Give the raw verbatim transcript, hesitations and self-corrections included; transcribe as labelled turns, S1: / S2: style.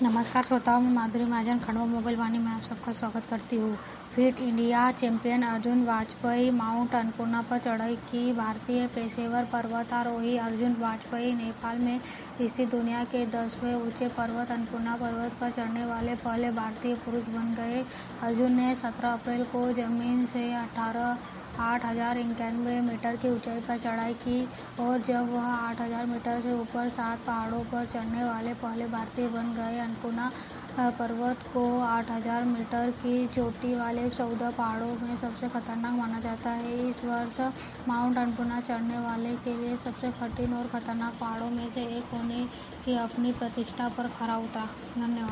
S1: नमस्कार श्रोताओं, मैं माधुरी महाजन खंडवा मोबाइल वाणी में आप सबका स्वागत करती हूँ। Fit India champion Arjun Vajpayee Mount Annapurna पर चढ़ाई की। भारतीय पेशेवर पर्वतारोही अर्जुन वाजपेयी नेपाल में स्थित दुनिया के दसवें ऊंचे पर्वत अन्नपूर्णा पर्वत पर चढ़ने वाले पहले भारतीय पुरुष बन गए। अर्जुन ने सत्रह अप्रैल को जमीन से अठारह आठ हजार इक्यानवे मीटर की ऊंचाई पर चढ़ाई की और जब वह आठ हजार मीटर से ऊपर सात पहाड़ों पर चढ़ने वाले पहले भारतीय बन गए। अन्नपूर्णा पर्वत को आठ हजार मीटर की चोटी वाले चौदह पहाड़ों में सबसे खतरनाक माना जाता है। इस वर्ष माउंट अन्नपूर्णा चढ़ने वाले के लिए सबसे कठिन और खतरनाक पहाड़ों में से एक होने की अपनी प्रतिष्ठा पर खरा उतरा। धन्यवाद।